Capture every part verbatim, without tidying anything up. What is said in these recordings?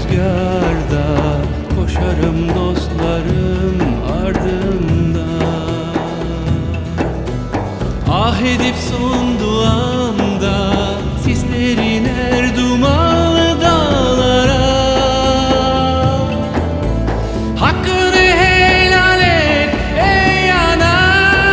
rüzgarda koşarım dostlarım ardında. Ah edip son duamda sislerin er dumanlı dağlara. Hakkını helal et ey ana.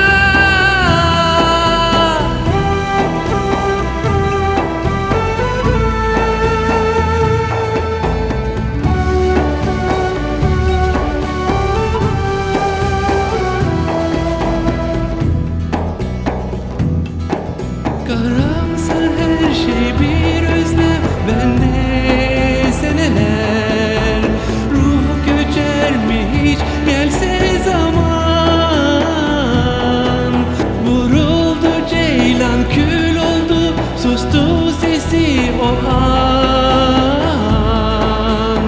Karamsar her şey bir özlem bende seneler. Ruh göçer mi hiç gelse zaman. Vuruldu ceylan kül oldu, sustu sesi o an.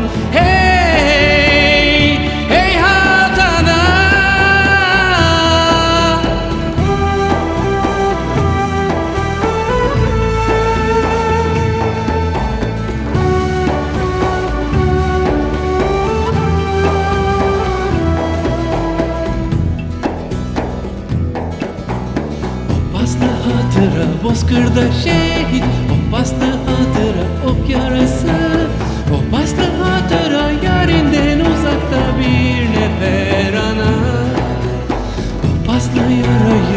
Hey hey hatana. Paslı hatıra bozkırda şehit, o paslı hatıra ok yarası, o paslı hatıra yarinden uzakta bir nefer ana. O paslı yarayı